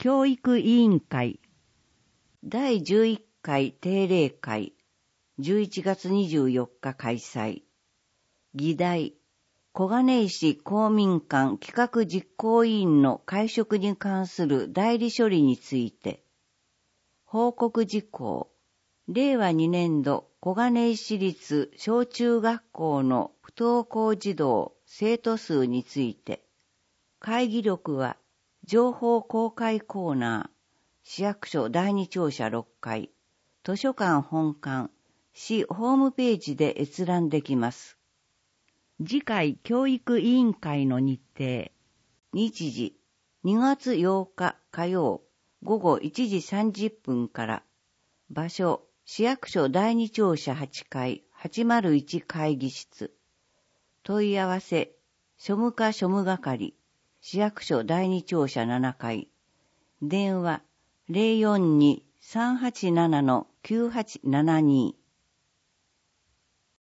教育委員会第11回定例会11月24日開催。議題、小金井市公民館企画実行委員の会食に関する代理処理について。報告事項、令和2年度小金井市立小中学校の不登校児童生徒数について。会議録は情報公開コーナー、市役所第2庁舎6階、図書館本館、市ホームページで閲覧できます。次回教育委員会の日程。日時、2月8日火曜、午後1時30分から。場所、市役所第2庁舎8階、801会議室。問い合わせ、庶務課庶務係、市役所第2庁舎7階。電話、042-387-9872